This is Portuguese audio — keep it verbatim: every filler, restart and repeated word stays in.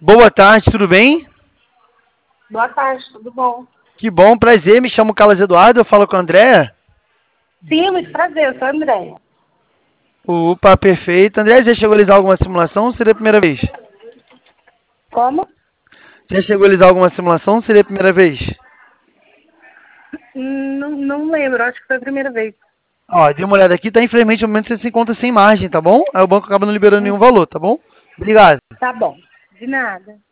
Boa tarde, tudo bem? Boa tarde, tudo bom? Que bom, prazer, me chamo Carlos Eduardo, eu falo com a Andréa. Sim, muito prazer, eu sou a Andréia. Opa, perfeito. Andréa, já chegou a realizar alguma simulação ou seria a primeira vez? Como? Já chegou a realizar alguma simulação ou seria a primeira vez? Hum, Não, não lembro, acho que foi a primeira vez. Ó, dê uma olhada aqui, tá? Infelizmente, no momento você se encontra sem margem, tá bom? Aí o banco acaba não liberando nenhum Hum, valor, tá bom? Obrigado. Tá bom, de nada.